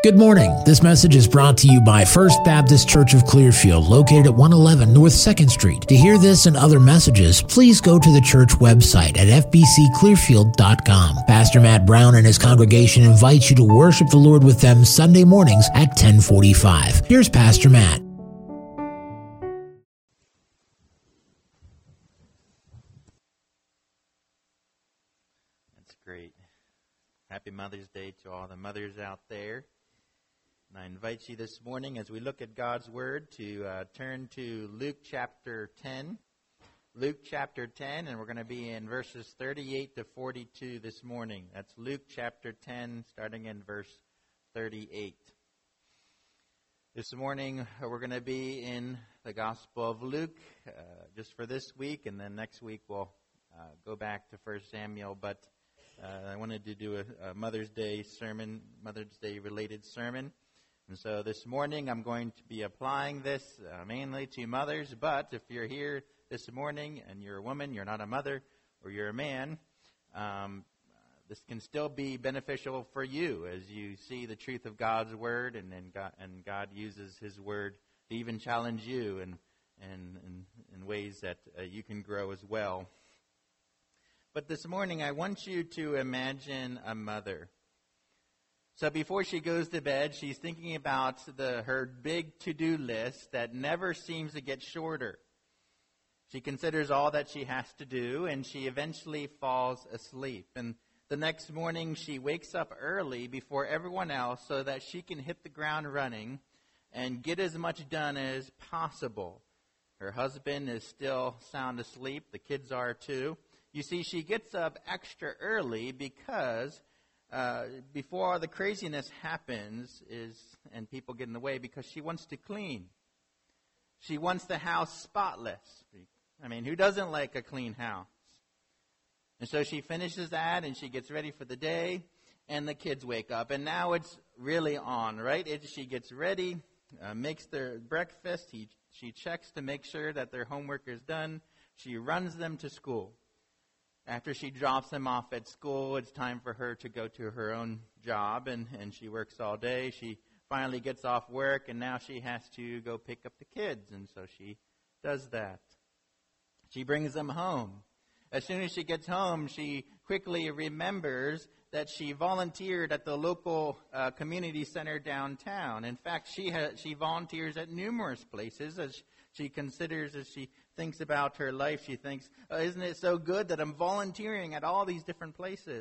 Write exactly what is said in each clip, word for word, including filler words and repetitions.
Good morning. This message is brought to you by First Baptist Church of Clearfield, located at one eleven North second Street. To hear this and other messages, please go to the church website at f b c clearfield dot com. Pastor Matt Brown and his congregation invite you to worship the Lord with them Sunday mornings at ten forty-five. Here's Pastor Matt. That's great. Happy Mother's Day to all the mothers out there. And I invite you this morning, as we look at God's Word, to uh, turn to Luke chapter ten. Luke chapter ten, and we're going to be in verses thirty-eight to forty-two this morning. That's Luke chapter ten, starting in verse thirty-eight. This morning, we're going to be in the Gospel of Luke, uh, just for this week, and then next week we'll uh, go back to First Samuel. But uh, I wanted to do a, a Mother's Day sermon, Mother's Day related sermon. And so this morning I'm going to be applying this uh, mainly to mothers, but if you're here this morning and you're a woman, you're not a mother, or you're a man, um, this can still be beneficial for you as you see the truth of God's Word, and and God, and God uses His Word to even challenge you in, in, in, in ways that uh, you can grow as well. But this morning I want you to imagine a mother. So before she goes to bed, she's thinking about the her big to-do list that never seems to get shorter. She considers all that she has to do, and she eventually falls asleep. And the next morning, she wakes up early before everyone else so that she can hit the ground running and get as much done as possible. Her husband is still sound asleep. The kids are too. You see, she gets up extra early because Uh, before all the craziness happens is and people get in the way, because she wants to clean. She wants the house spotless. I mean, who doesn't like a clean house? And so she finishes that and she gets ready for the day, and the kids wake up. And now it's really on, right? It, she gets ready, uh, makes their breakfast. He, she checks to make sure that their homework is done. She runs them to school. After she drops them off at school, it's time for her to go to her own job, and, and she works all day. She finally gets off work, and now she has to go pick up the kids, and so she does that. She brings them home. As soon as she gets home, she quickly remembers that she volunteered at the local uh, community center downtown. In fact, she ha- she volunteers at numerous places as she considers, as she thinks about her life. She thinks, oh, isn't it so good that I'm volunteering at all these different places?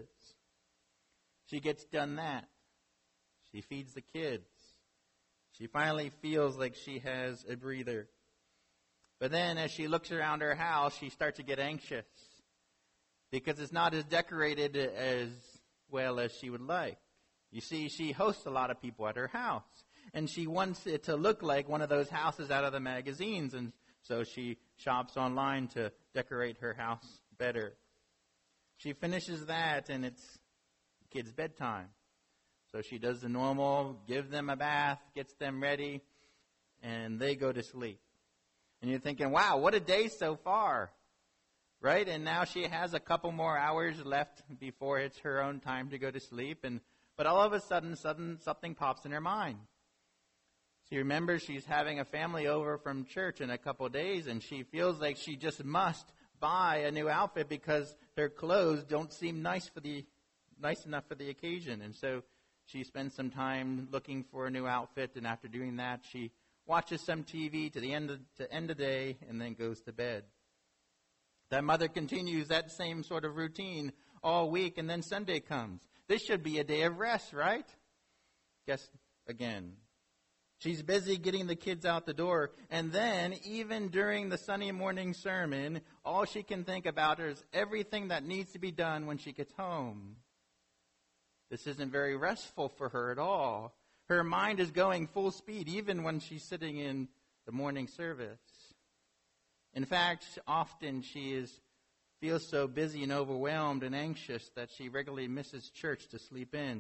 She gets done that. She feeds the kids. She finally feels like she has a breather. But then as she looks around her house, she starts to get anxious because it's not as decorated as well as she would like. You see, she hosts a lot of people at her house, and she wants it to look like one of those houses out of the magazines, and so she shops online to decorate her house better. She finishes that, and it's the kids' bedtime. So she does the normal, give them a bath, gets them ready, and they go to sleep. And you're thinking, wow, what a day so far, right? And now she has a couple more hours left before it's her own time to go to sleep. And but all of a sudden, sudden something pops in her mind. She remembers she's having a family over from church in a couple of days, and she feels like she just must buy a new outfit because her clothes don't seem nice for the nice enough for the occasion. And so she spends some time looking for a new outfit, and after doing that, she watches some T V to the end of to end of the day, and then goes to bed. That mother continues that same sort of routine all week, and then Sunday comes. This should be a day of rest, right? Guess again. She's busy getting the kids out the door, and then even during the Sunday morning sermon, all she can think about is everything that needs to be done when she gets home. This isn't very restful for her at all. Her mind is going full speed, even when she's sitting in the morning service. In fact, often she is feels so busy and overwhelmed and anxious that she regularly misses church to sleep in.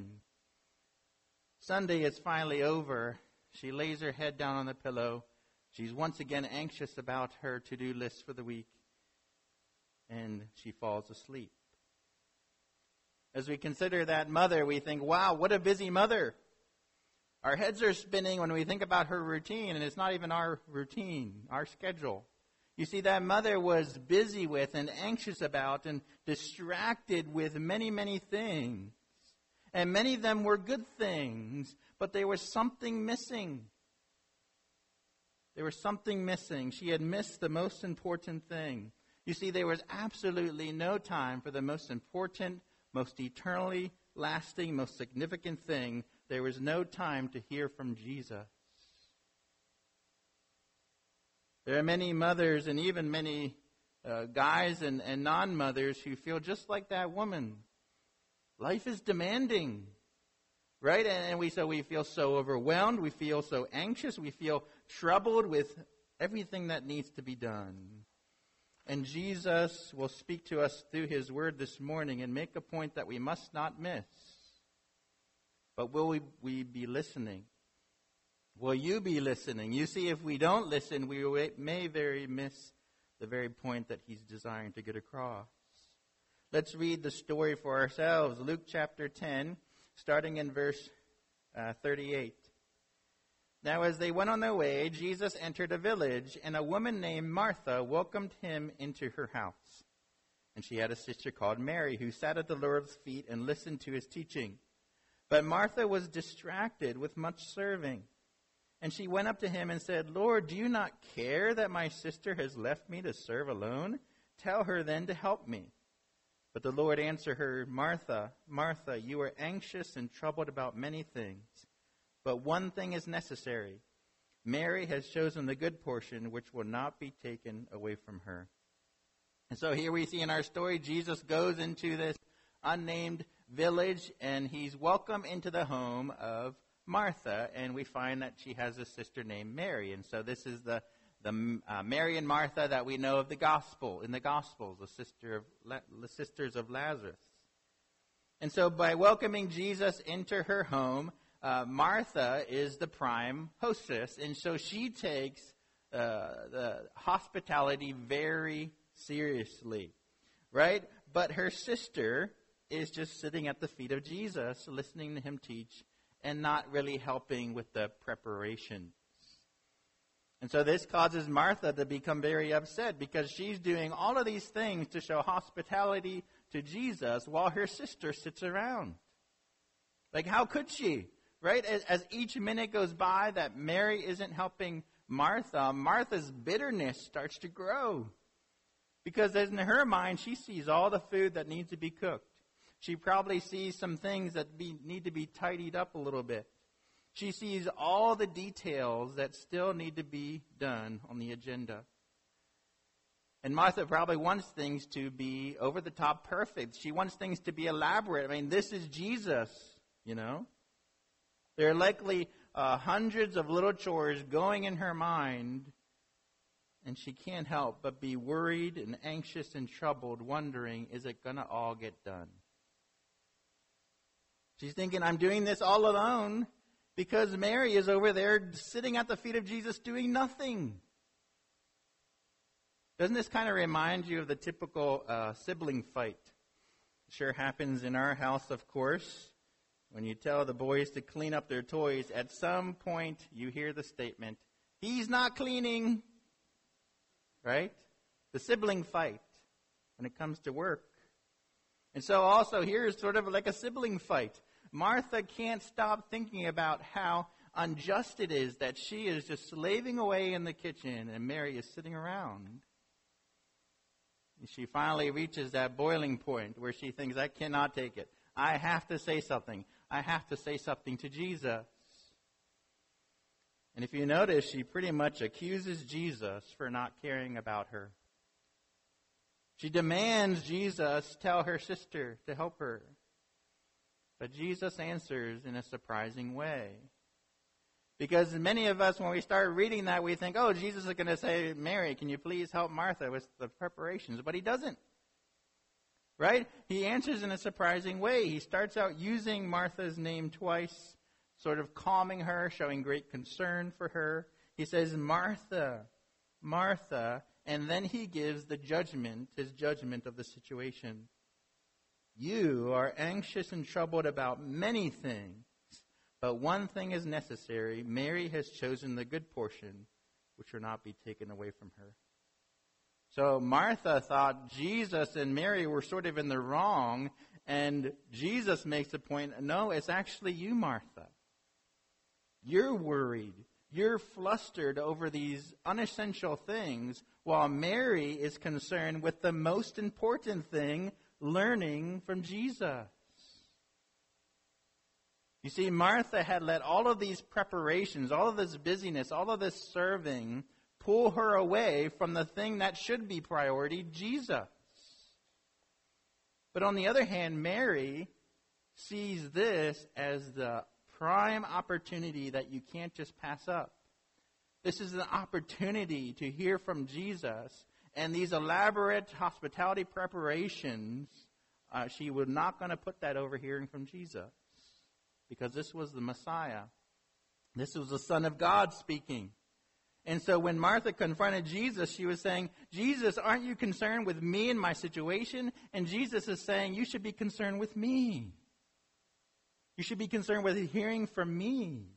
Sunday is finally over. She lays her head down on the pillow. She's once again anxious about her to-do list for the week, and she falls asleep. As we consider that mother, we think, wow, what a busy mother. Our heads are spinning when we think about her routine, and it's not even our routine, our schedule. You see, that mother was busy with and anxious about and distracted with many, many things. And many of them were good things, but there was something missing. There was something missing. She had missed the most important thing. You see, there was absolutely no time for the most important, most eternally lasting, most significant thing. There was no time to hear from Jesus. There are many mothers and even many uh, guys and, and non-mothers who feel just like that woman. Life is demanding, right? And, and we so we feel so overwhelmed. We feel so anxious. We feel troubled with everything that needs to be done. And Jesus will speak to us through his word this morning and make a point that we must not miss. But will we, we be listening? Will you be listening? You see, if we don't listen, we may very miss the very point that he's desiring to get across. Let's read the story for ourselves. Luke chapter ten, starting in verse uh, thirty-eight. Now as they went on their way, Jesus entered a village, and a woman named Martha welcomed him into her house. And she had a sister called Mary, who sat at the Lord's feet and listened to his teaching. But Martha was distracted with much serving. And she went up to him and said, Lord, do you not care that my sister has left me to serve alone? Tell her then to help me. But the Lord answered her, Martha, Martha, you are anxious and troubled about many things. But one thing is necessary. Mary has chosen the good portion, which will not be taken away from her. And so here we see in our story, Jesus goes into this unnamed village, and he's welcome into the home of Martha, and we find that she has a sister named Mary. And so this is the the uh, Mary and Martha that we know of the gospel, in the Gospels, the sister of La- the sisters of Lazarus. And so by welcoming Jesus into her home, uh, Martha is the prime hostess, and so she takes uh, the hospitality very seriously, right? But her sister is just sitting at the feet of Jesus, listening to him teach, and not really helping with the preparations. And so this causes Martha to become very upset because she's doing all of these things to show hospitality to Jesus while her sister sits around. Like, how could she? Right? As, as each minute goes by that Mary isn't helping Martha, Martha's bitterness starts to grow. Because in her mind, she sees all the food that needs to be cooked. She probably sees some things that be, need to be tidied up a little bit. She sees all the details that still need to be done on the agenda. And Martha probably wants things to be over the top perfect. She wants things to be elaborate. I mean, this is Jesus, you know. There are likely uh, hundreds of little chores going in her mind, and she can't help but be worried and anxious and troubled, wondering, is it going to all get done? She's thinking, I'm doing this all alone because Mary is over there sitting at the feet of Jesus doing nothing. Doesn't this kind of remind you of the typical uh, sibling fight? It sure happens in our house, of course. When you tell the boys to clean up their toys, at some point you hear the statement, he's not cleaning. Right? The sibling fight when it comes to work. And so also here is sort of like a sibling fight. Martha can't stop thinking about how unjust it is that she is just slaving away in the kitchen and Mary is sitting around. She finally reaches that boiling point where she thinks, I cannot take it. I have to say something. I have to say something to Jesus. And if you notice, she pretty much accuses Jesus for not caring about her. She demands Jesus tell her sister to help her. But Jesus answers in a surprising way. Because many of us, when we start reading that, we think, oh, Jesus is going to say, Mary, can you please help Martha with the preparations? But he doesn't. Right? He answers in a surprising way. He starts out using Martha's name twice, sort of calming her, showing great concern for her. He says, Martha, Martha, and then he gives the judgment, his judgment of the situation. You are anxious and troubled about many things, But one thing is necessary. Mary has chosen the good portion, which will not be taken away from her. So Martha thought Jesus and Mary were sort of in the wrong, and Jesus makes the point, no, it's actually you, Martha. You're worried. You're flustered over these unessential things, while Mary is concerned with the most important thing, learning from Jesus. You see, Martha had let all of these preparations, all of this busyness, all of this serving, pull her away from the thing that should be priority, Jesus. But on the other hand, Mary sees this as the prime opportunity that you can't just pass up. This is an opportunity to hear from Jesus, and these elaborate hospitality preparations, uh, she was not going to put that over hearing from Jesus, because this was the Messiah. This was the Son of God speaking. And so when Martha confronted Jesus, she was saying, Jesus, aren't you concerned with me and my situation? And Jesus is saying, you should be concerned with me. You should be concerned with hearing from me.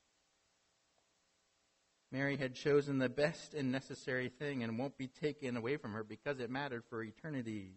Mary had chosen the best and necessary thing and won't be taken away from her because it mattered for eternity.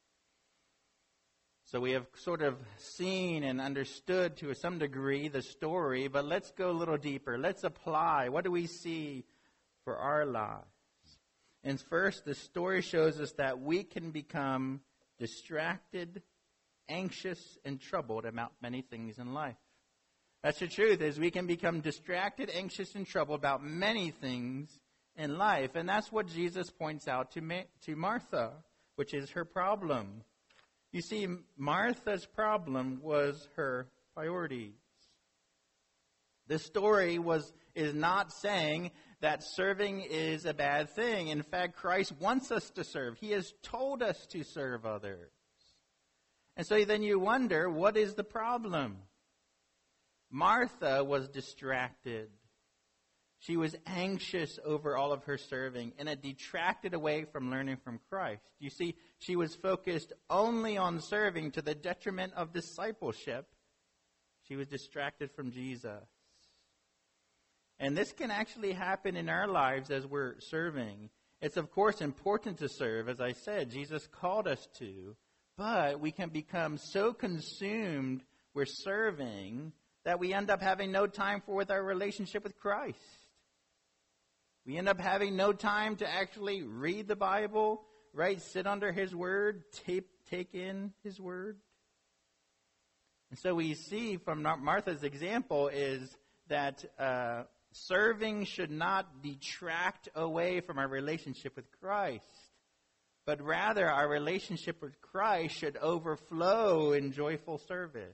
So we have sort of seen and understood to some degree the story, but let's go a little deeper. Let's apply. What do we see for our lives? And first, the story shows us that we can become distracted, anxious, and troubled about many things in life. That's the truth, is we can become distracted, anxious, and troubled about many things in life. And that's what Jesus points out to, Ma- to Martha, which is her problem. You see, Martha's problem was her priorities. This story was is not saying that serving is a bad thing. In fact, Christ wants us to serve. He has told us to serve others. And so then you wonder, what is the problem? Martha was distracted. She was anxious over all of her serving, and it detracted away from learning from Christ. You see, she was focused only on serving to the detriment of discipleship. She was distracted from Jesus. And this can actually happen in our lives as we're serving. It's, of course, important to serve. As I said, Jesus called us to. But we can become so consumed with serving that we end up having no time for with our relationship with Christ. We end up having no time to actually read the Bible, right? Sit under His Word, take, take in His Word. And so we see from Martha's example is that uh, serving should not detract away from our relationship with Christ, but rather our relationship with Christ should overflow in joyful service.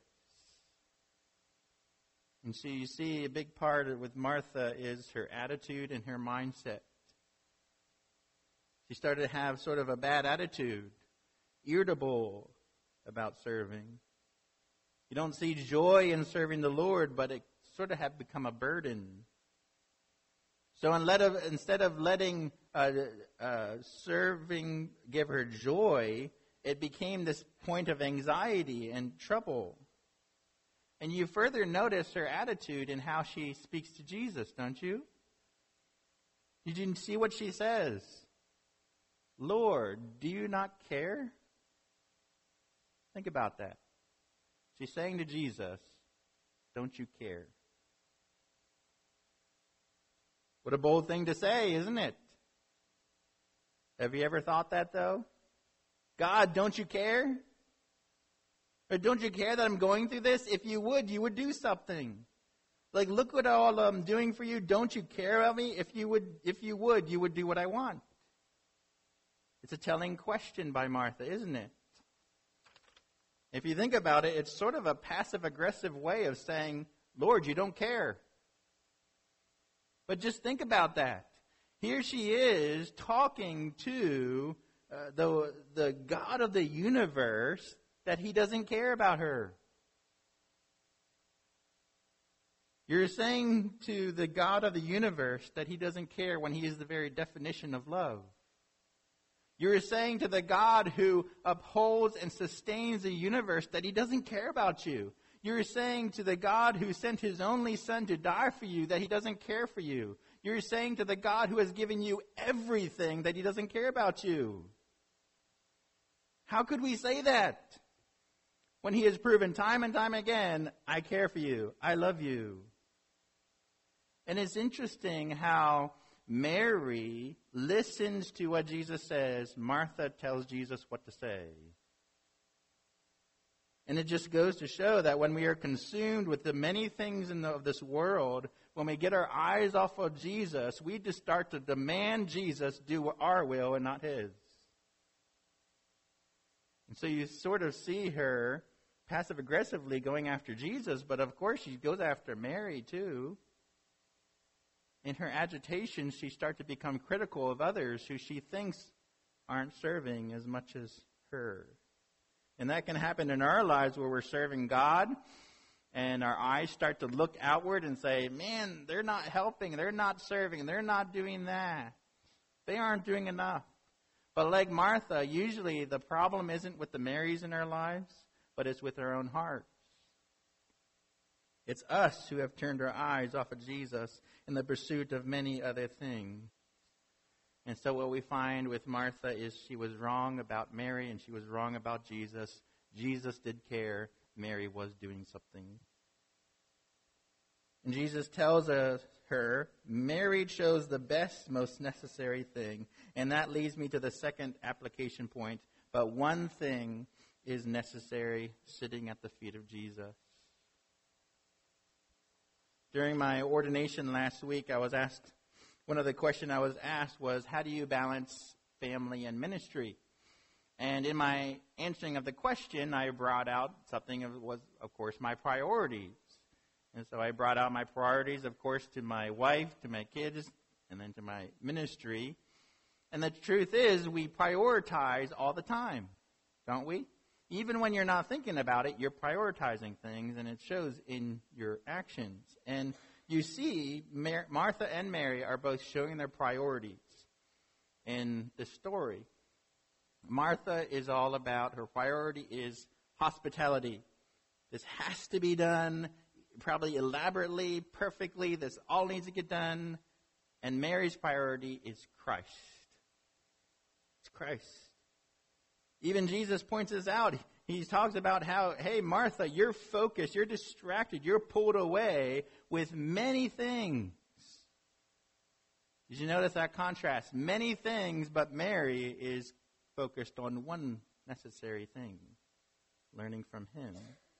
And so you see a big part of, with Martha is her attitude and her mindset. She started to have sort of a bad attitude, irritable about serving. You don't see joy in serving the Lord, but it sort of had become a burden. So instead of letting uh, uh, serving give her joy, it became this point of anxiety and trouble. And you further notice her attitude in how she speaks to Jesus, don't you? Did you see what she says? Lord, do you not care? Think about that. She's saying to Jesus, don't you care? What a bold thing to say, isn't it? Have you ever thought that, though? God, don't you care? Or don't you care that I'm going through this? If you would, you would do something. Like, look what all I'm doing for you. Don't you care about me? If you would, if you would, you would do what I want. It's a telling question by Martha, isn't it? If you think about it, it's sort of a passive-aggressive way of saying, Lord, you don't care. But just think about that. Here she is talking to uh, the, the God of the universe, that He doesn't care about her. You're saying to the God of the universe that He doesn't care when He is the very definition of love. You're saying to the God who upholds and sustains the universe that He doesn't care about you. You're saying to the God who sent his only son to die for you that he doesn't care for you. You're saying to the God who has given you everything that he doesn't care about you. How could we say that when he has proven time and time again, I care for you, I love you? And it's interesting how Mary listens to what Jesus says. Martha tells Jesus what to say. And it just goes to show that when we are consumed with the many things in the, of this world, when we get our eyes off of Jesus, we just start to demand Jesus do our will and not his. And so you sort of see her passive-aggressively going after Jesus, but of course she goes after Mary too. In her agitation, she starts to become critical of others who she thinks aren't serving as much as her. And that can happen in our lives where we're serving God and our eyes start to look outward and say, man, they're not helping, they're not serving, they're not doing that. They aren't doing enough. But like Martha, usually the problem isn't with the Marys in our lives, but it's with our own hearts. It's us who have turned our eyes off of Jesus in the pursuit of many other things. And so what we find with Martha is she was wrong about Mary and she was wrong about Jesus. Jesus did care. Mary was doing something. And Jesus tells us, her, Mary chose the best, most necessary thing. And that leads me to the second application point. But one thing is necessary, sitting at the feet of Jesus. During my ordination last week, I was asked, one of the questions I was asked was, how do you balance family and ministry? And in my answering of the question, I brought out something that was, of course, my priorities. And so I brought out my priorities, of course, to my wife, to my kids, and then to my ministry. And the truth is, we prioritize all the time, don't we? Even when you're not thinking about it, you're prioritizing things, and it shows in your actions. And you see, Mar- Martha and Mary are both showing their priorities in this story. Martha is all about, her priority is hospitality. This has to be done, probably elaborately, perfectly. This all needs to get done. And Mary's priority is Christ. It's Christ. Even Jesus points this out. He talks about how, hey, Martha, you're focused, you're distracted, you're pulled away with many things. Did you notice that contrast? Many things, but Mary is focused on one necessary thing, learning from him.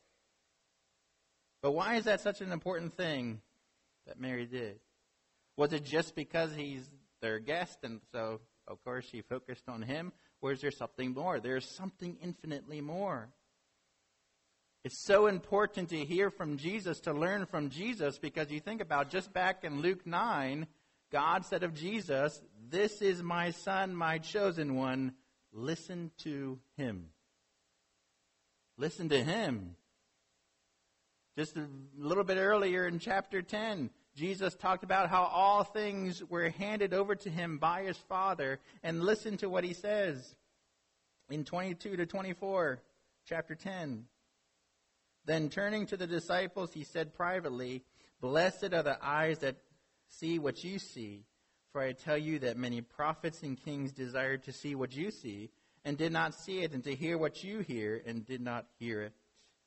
But why is that such an important thing that Mary did? Was it just because he's their guest and so, of course, she focused on him? Or is there something more? There's something infinitely more. It's so important to hear from Jesus, to learn from Jesus, because you think about just back in Luke nine, God said of Jesus, "This is my son, my chosen one. Listen to him." Listen to him. Just a little bit earlier in chapter ten, Jesus talked about how all things were handed over to him by his Father. And listen to what he says in twenty-two to twenty-four, chapter ten. Then turning to the disciples, he said privately, "Blessed are the eyes that see what you see. For I tell you that many prophets and kings desired to see what you see, and did not see it, and to hear what you hear, and did not hear it."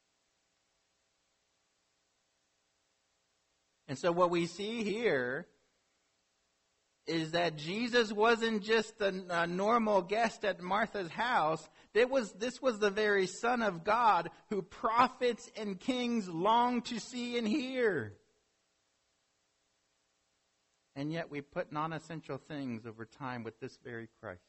And so what we see here is that Jesus wasn't just a, a normal guest at Martha's house. It was, this was the very Son of God who prophets and kings long to see and hear. And yet we put non-essential things over time with this very Christ.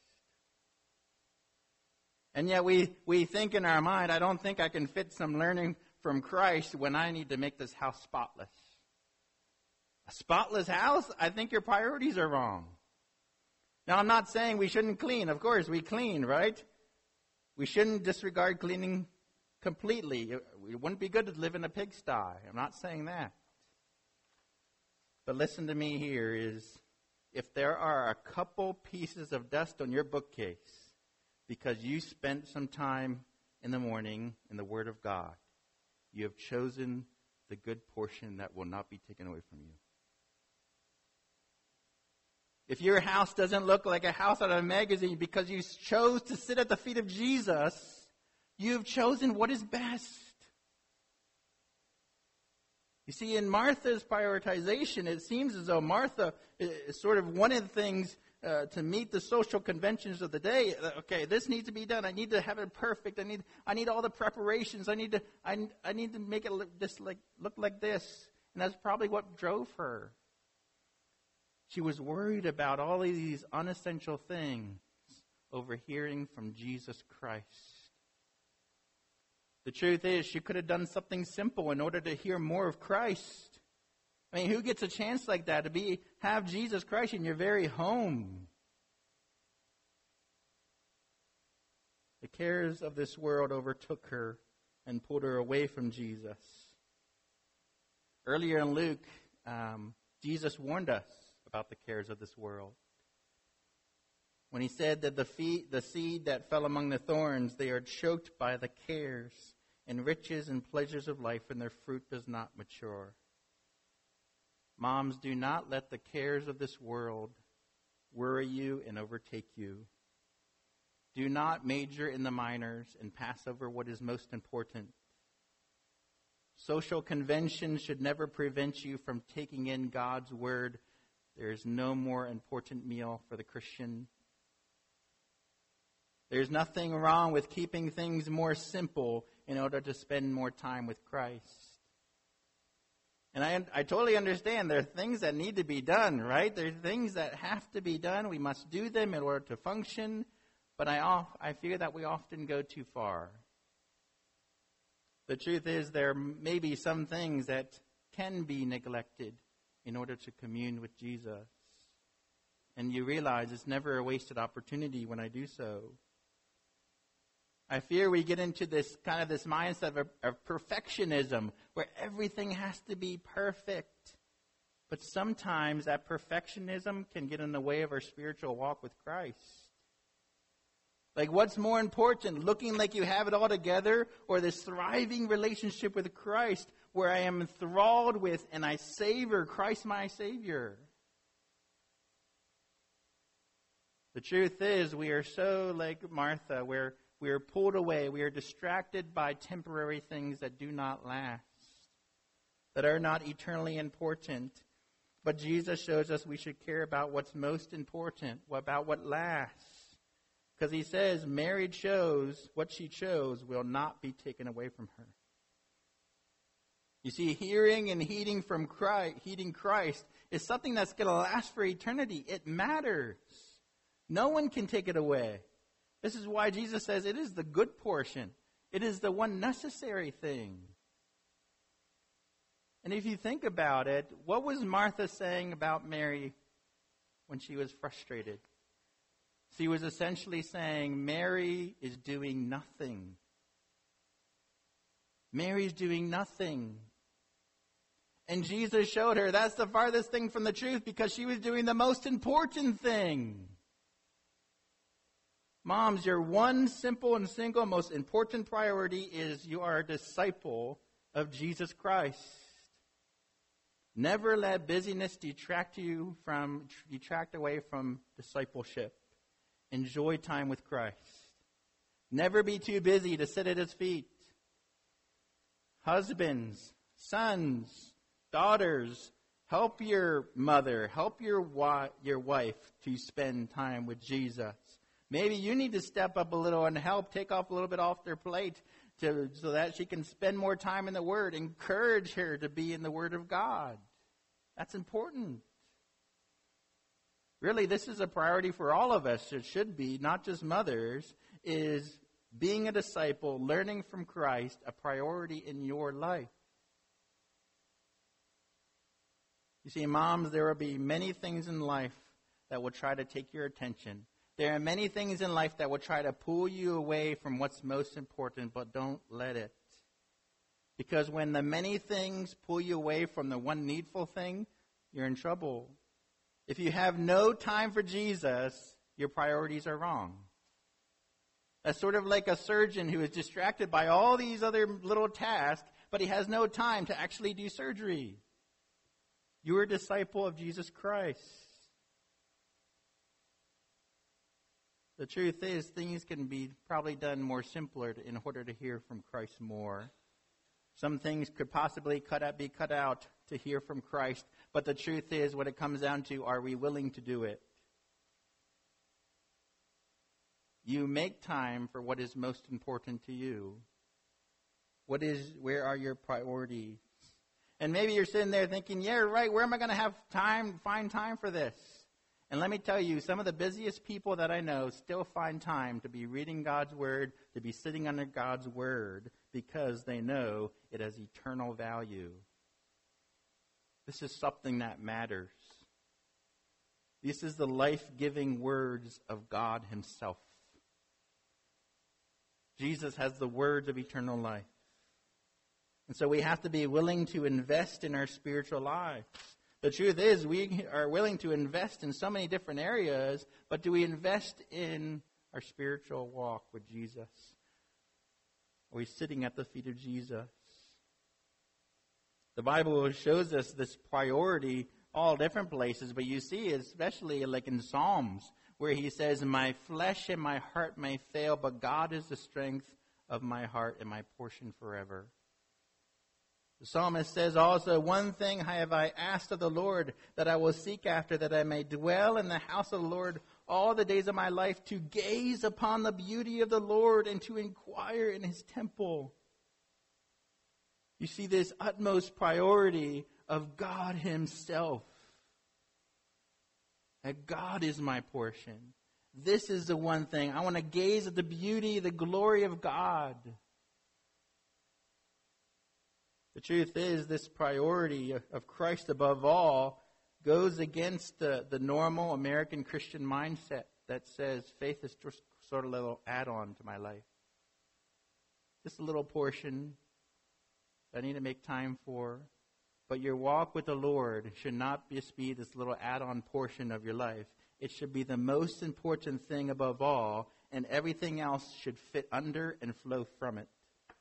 And yet we, we think in our mind, I don't think I can fit some learning from Christ when I need to make this house spotless. A spotless house? I think your priorities are wrong. Now, I'm not saying we shouldn't clean. Of course, we clean, right? We shouldn't disregard cleaning completely. It wouldn't be good to live in a pigsty. I'm not saying that. But listen to me here is, if there are a couple pieces of dust on your bookcase because you spent some time in the morning in the Word of God, you have chosen the good portion that will not be taken away from you. If your house doesn't look like a house out of a magazine because you chose to sit at the feet of Jesus, you have chosen what is best. You see, in Martha's prioritization, it seems as though Martha is sort of one of the things uh, to meet the social conventions of the day. Okay, this needs to be done. I need to have it perfect. I need I need all the preparations. I need to I, I need to make it look just like look like this. And that's probably what drove her. She was worried about all of these unessential things over hearing from Jesus Christ. The truth is, she could have done something simple in order to hear more of Christ. I mean, who gets a chance like that to be have Jesus Christ in your very home? The cares of this world overtook her and pulled her away from Jesus. Earlier in Luke, um, Jesus warned us about the cares of this world. When he said that the, feet, the seed that fell among the thorns, they are choked by the cares and riches and pleasures of life, and their fruit does not mature. Moms, do not let the cares of this world worry you and overtake you. Do not major in the minors and pass over what is most important. Social conventions should never prevent you from taking in God's word. There is no more important meal for the Christian. There's nothing wrong with keeping things more simple in order to spend more time with Christ. And I, I totally understand there are things that need to be done, right? There are things that have to be done. We must do them in order to function. But I, I fear that we often go too far. The truth is there may be some things that can be neglected in order to commune with Jesus. And you realize it's never a wasted opportunity when I do so. I fear we get into this kind of this mindset of, of perfectionism where everything has to be perfect. But sometimes that perfectionism can get in the way of our spiritual walk with Christ. Like, what's more important, looking like you have it all together, or this thriving relationship with Christ where I am enthralled with and I savor Christ my Savior? The truth is, we are so like Martha, where we are pulled away. We are distracted by temporary things that do not last, that are not eternally important. But Jesus shows us we should care about what's most important, about what lasts. Because he says Mary chose, what she chose will not be taken away from her. You see, hearing and heeding from Christ, heeding Christ is something that's going to last for eternity. It matters. No one can take it away. This is why Jesus says it is the good portion. It is the one necessary thing. And if you think about it, what was Martha saying about Mary when she was frustrated? She was essentially saying, Mary is doing nothing. Mary's doing nothing. And Jesus showed her that's the farthest thing from the truth because she was doing the most important thing. Moms, your one simple and single most important priority is you are a disciple of Jesus Christ. Never let busyness detract you from, detract away from discipleship. Enjoy time with Christ. Never be too busy to sit at his feet. Husbands, sons, daughters, help your mother, help your wa- your wife to spend time with Jesus. Maybe you need to step up a little and help take off a little bit off their plate to, so that she can spend more time in the Word. Encourage her to be in the Word of God. That's important. Really, this is a priority for all of us. It should be, not just mothers, is being a disciple, learning from Christ, a priority in your life. You see, moms, there will be many things in life that will try to take your attention. There are many things in life that will try to pull you away from what's most important, but don't let it. Because when the many things pull you away from the one needful thing, you're in trouble. If you have no time for Jesus, your priorities are wrong. That's sort of like a surgeon who is distracted by all these other little tasks, but he has no time to actually do surgery. You're a disciple of Jesus Christ. The truth is, things can be probably done more simpler in order to hear from Christ more. Some things could possibly cut out, be cut out to hear from Christ. But the truth is, what it comes down to, are we willing to do it? You make time for what is most important to you. What is, where are your priorities? And maybe you're sitting there thinking, yeah, right, where am I going to have time, find time for this? And let me tell you, some of the busiest people that I know still find time to be reading God's Word, to be sitting under God's Word, because they know it has eternal value. This is something that matters. This is the life-giving words of God Himself. Jesus has the words of eternal life. And so we have to be willing to invest in our spiritual lives. The truth is, we are willing to invest in so many different areas, but do we invest in our spiritual walk with Jesus? Are we sitting at the feet of Jesus? The Bible shows us this priority all different places, but you see, especially like in Psalms, where he says, my flesh and my heart may fail, but God is the strength of my heart and my portion forever. The psalmist says also, one thing have I asked of the Lord, that I will seek after, that I may dwell in the house of the Lord all the days of my life, to gaze upon the beauty of the Lord and to inquire in His temple. You see this utmost priority of God Himself. That God is my portion. This is the one thing. I want to gaze at the beauty, the glory of God. The truth is, this priority of Christ above all goes against the, the normal American Christian mindset that says faith is just sort of a little add-on to my life. Just a little portion that I need to make time for. But your walk with the Lord should not just be this little add-on portion of your life. It should be the most important thing above all, and everything else should fit under and flow from it.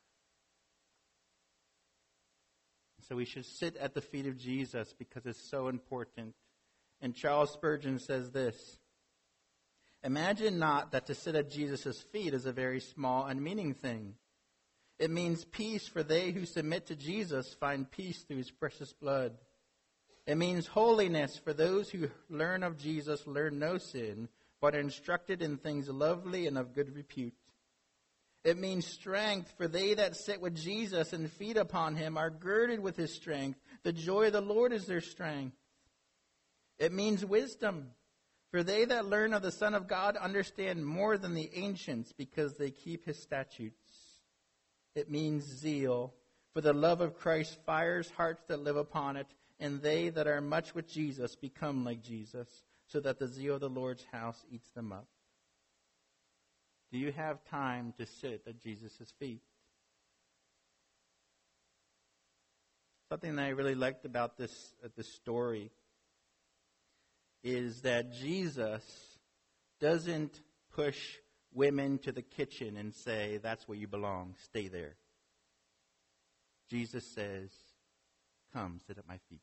So we should sit at the feet of Jesus because it's so important. And Charles Spurgeon says this, imagine not that to sit at Jesus' feet is a very small and meaning thing. It means peace, for they who submit to Jesus find peace through His precious blood. It means holiness, for those who learn of Jesus learn no sin, but are instructed in things lovely and of good repute. It means strength, for they that sit with Jesus and feed upon Him are girded with His strength. The joy of the Lord is their strength. It means wisdom, for they that learn of the Son of God understand more than the ancients, because they keep His statutes. It means zeal, for the love of Christ fires hearts that live upon it, and they that are much with Jesus become like Jesus, so that the zeal of the Lord's house eats them up. Do you have time to sit at Jesus' feet? Something that I really liked about this, uh, this story is that Jesus doesn't push women to the kitchen and say, that's where you belong, stay there. Jesus says, come, sit at my feet.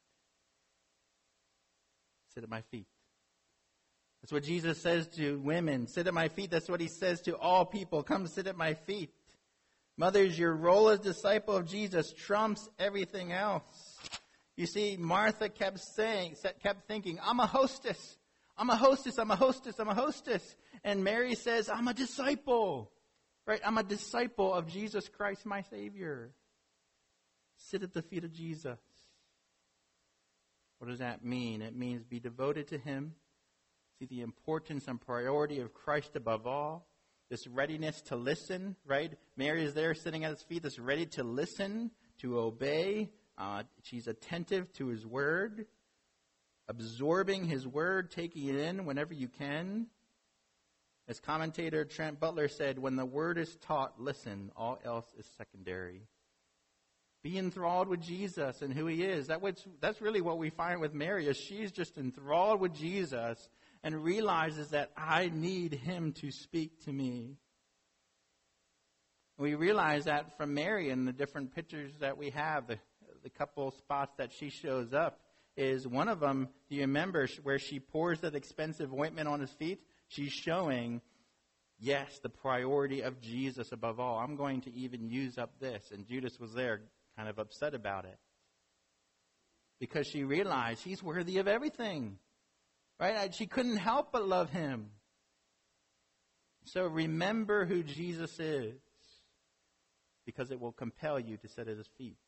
Sit at my feet. That's what Jesus says to women. Sit at my feet. That's what He says to all people. Come sit at my feet. Mothers, your role as disciple of Jesus trumps everything else. You see, Martha kept saying, kept thinking, I'm a hostess. I'm a hostess. I'm a hostess. I'm a hostess. And Mary says, I'm a disciple. Right? I'm a disciple of Jesus Christ, my Savior. Sit at the feet of Jesus. What does that mean? It means be devoted to Him. See the importance and priority of Christ above all. This readiness to listen, right? Mary is there sitting at His feet, this ready to listen, to obey. Uh, she's attentive to His word, absorbing His word, taking it in whenever you can. As commentator Trent Butler said, when the word is taught, listen, all else is secondary. Be enthralled with Jesus and who He is. That which, that's really what we find with Mary, is she's just enthralled with Jesus and realizes that I need Him to speak to me. We realize that from Mary in the different pictures that we have, the, the couple spots that she shows up, is one of them, do you remember, where she pours that expensive ointment on his feet? She's showing, yes, the priority of Jesus above all. I'm going to even use up this. And Judas was there kind of upset about it. Because she realized he's worthy of everything. Right? She couldn't help but love him. So remember who Jesus is. Because it will compel you to sit at his feet.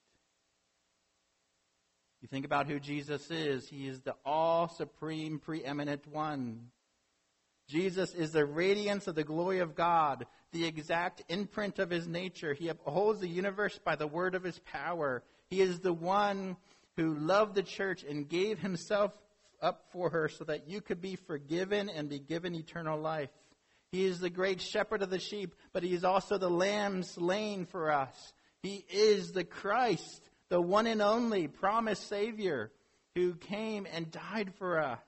You think about who Jesus is. He is the all-supreme, preeminent one. Jesus is the radiance of the glory of God, the exact imprint of his nature. He upholds the universe by the word of his power. He is the one who loved the church and gave himself up for her so that you could be forgiven and be given eternal life. He is the great shepherd of the sheep, but he is also the lamb slain for us. He is the Christ, the one and only promised Savior who came and died for us.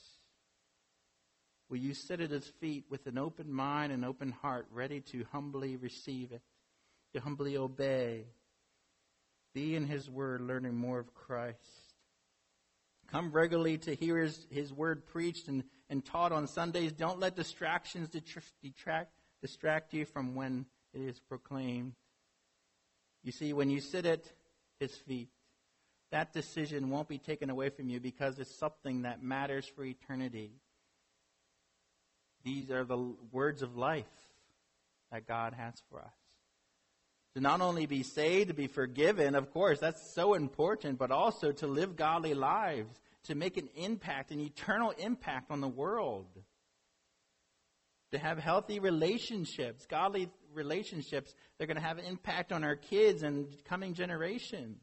Will you sit at his feet with an open mind and open heart, ready to humbly receive it, to humbly obey? Be in his word, learning more of Christ. Come regularly to hear his, his word preached and, and taught on Sundays. Don't let distractions detract, distract you from when it is proclaimed. You see, when you sit at his feet, that decision won't be taken away from you because it's something that matters for eternity. These are the words of life that God has for us. To not only be saved, to be forgiven, of course, that's so important, but also to live godly lives, to make an impact, an eternal impact on the world. To have healthy relationships, godly relationships, they're going to have an impact on our kids and coming generations.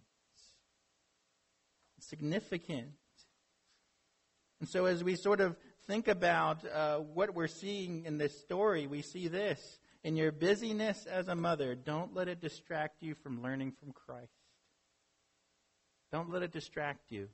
It's significant. And so as we sort of think about uh, what we're seeing in this story, we see this. In your busyness as a mother, don't let it distract you from learning from Christ. Don't let it distract you.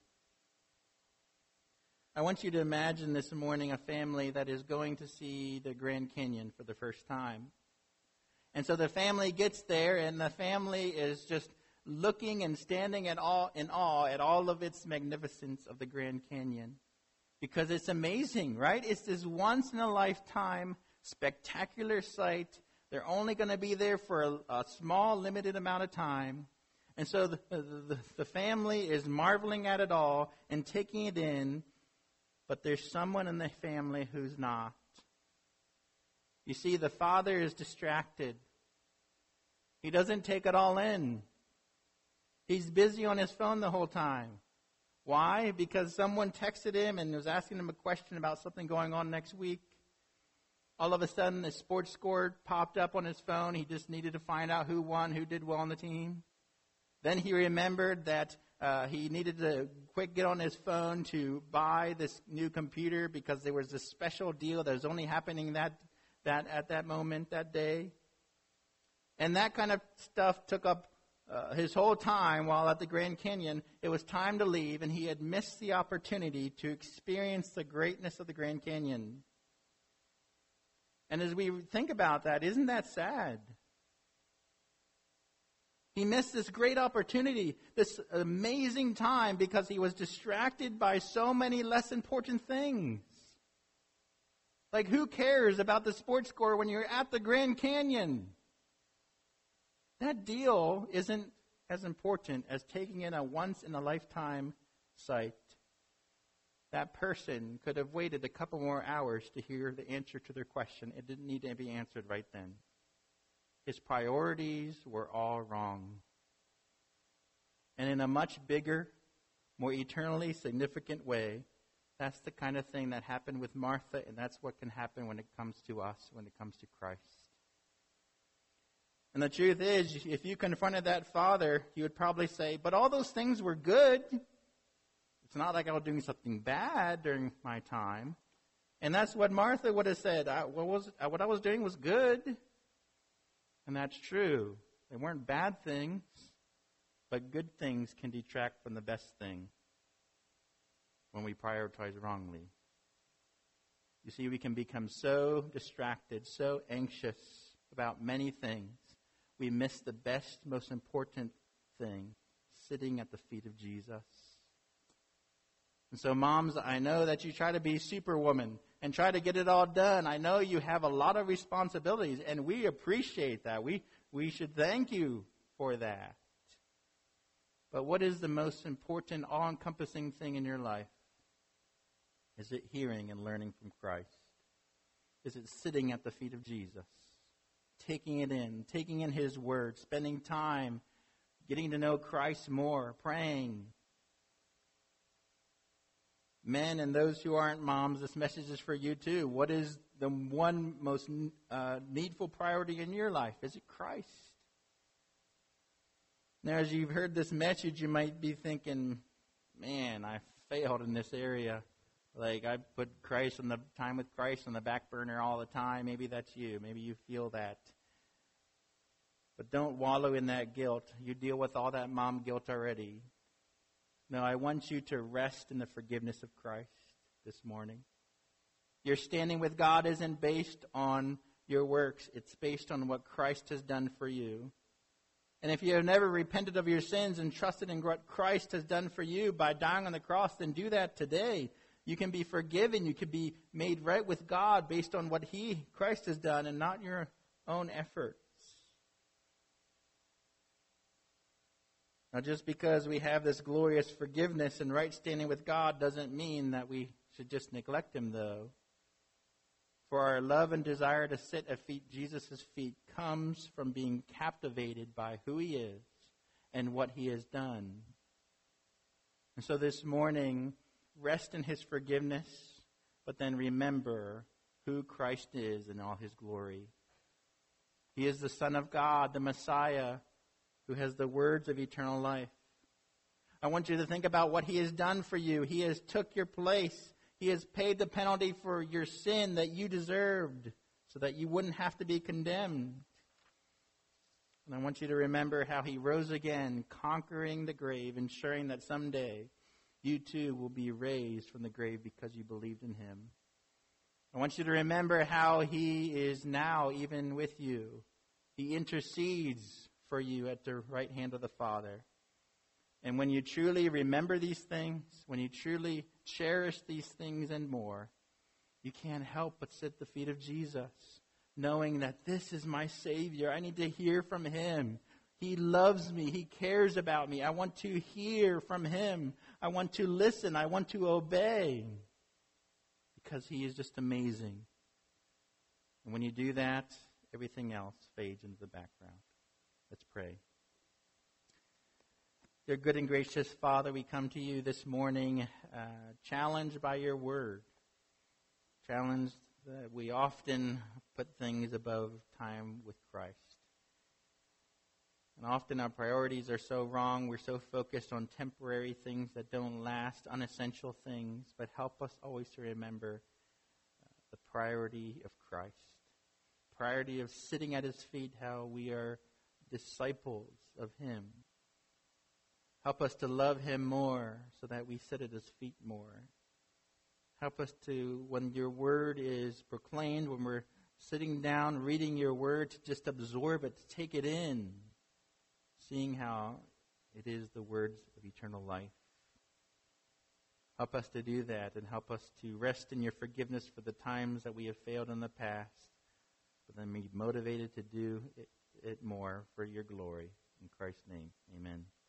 I want you to imagine this morning a family that is going to see the Grand Canyon for the first time. And so the family gets there, and the family is just looking and standing at all, in awe at all of its magnificence of the Grand Canyon. Because it's amazing, right? It's this once-in-a-lifetime spectacular sight. They're only going to be there for a, a small, limited amount of time. And so the, the, the family is marveling at it all and taking it in. But there's someone in the family who's not. You see, the father is distracted. He doesn't take it all in. He's busy on his phone the whole time. Why? Because someone texted him and was asking him a question about something going on next week. All of a sudden, the sports score popped up on his phone. He just needed to find out who won, who did well on the team. Then he remembered that uh, he needed to quick get on his phone to buy this new computer because there was this special deal that was only happening that that at that moment, that day. And that kind of stuff took up uh, his whole time while at the Grand Canyon. It was time to leave, and he had missed the opportunity to experience the greatness of the Grand Canyon. And as we think about that, isn't that sad? He missed this great opportunity, this amazing time, because he was distracted by so many less important things. Like, who cares about the sports score when you're at the Grand Canyon? That deal isn't as important as taking in a once-in-a-lifetime sight. That person could have waited a couple more hours to hear the answer to their question. It didn't need to be answered right then. His priorities were all wrong. And in a much bigger, more eternally significant way, that's the kind of thing that happened with Martha, and that's what can happen when it comes to us, when it comes to Christ. And the truth is, if you confronted that father, he would probably say, but all those things were good. It's not like I was doing something bad during my time. And that's what Martha would have said. I, what, was, what I was doing was good. And that's true. They weren't bad things, but good things can detract from the best thing when we prioritize wrongly. You see, we can become so distracted, so anxious about many things. we miss the best, most important thing, sitting at the feet of Jesus. And so, moms, I know that you try to be superwoman and try to get it all done. I know you have a lot of responsibilities, and we appreciate that. We, we should thank you for that. But what is the most important, all-encompassing thing in your life? Is it hearing and learning from Christ? Is it sitting at the feet of Jesus, taking it in, taking in His Word, spending time, getting to know Christ more, praying? Men and those who aren't moms, this message is for you too. What is the one most uh, needful priority in your life? Is it Christ? Now, as you've heard this message, you might be thinking, man, I failed in this area. Like, I put Christ and the time with Christ on the back burner all the time. Maybe that's you. Maybe you feel that. But don't wallow in that guilt. You deal with all that mom guilt already. No, I want you to rest in the forgiveness of Christ this morning. Your standing with God isn't based on your works. It's based on what Christ has done for you. And if you have never repented of your sins and trusted in what Christ has done for you by dying on the cross, then do that today. You can be forgiven. You can be made right with God based on what He, Christ, has done and not your own efforts. Now, just because we have this glorious forgiveness and right standing with God doesn't mean that we should just neglect Him, though. For our love and desire to sit at feet, Jesus' feet comes from being captivated by who He is and what He has done. And so this morning, rest in His forgiveness, but then remember who Christ is in all His glory. He is the Son of God, the Messiah, who has the words of eternal life. I want you to think about what He has done for you. He has took your place. He has paid the penalty for your sin that you deserved so that you wouldn't have to be condemned. And I want you to remember how He rose again, conquering the grave, ensuring that someday you too will be raised from the grave because you believed in Him. I want you to remember how He is now even with you. He intercedes for you at the right hand of the Father. And when you truly remember these things, when you truly cherish these things and more, you can't help but sit at the feet of Jesus, knowing that this is my Savior. I need to hear from Him. He loves me. He cares about me. I want to hear from Him. I want to listen. I want to obey because He is just amazing. And when you do that, everything else fades into the background. Let's pray. Dear good and gracious Father, we come to you this morning uh, challenged by your word. Challenged that we often put things above time with Christ. And often our priorities are so wrong. We're so focused on temporary things that don't last, unessential things. But help us always to remember uh, the priority of Christ. Priority of sitting at His feet, how we are disciples of Him. Help us to love Him more so that we sit at His feet more. Help us to, when your word is proclaimed, when we're sitting down reading your word, to just absorb it, to take it in, seeing how it is the words of eternal life. Help us to do that and help us to rest in your forgiveness for the times that we have failed in the past, but then be motivated to do it, it more for your glory. In Christ's name, amen.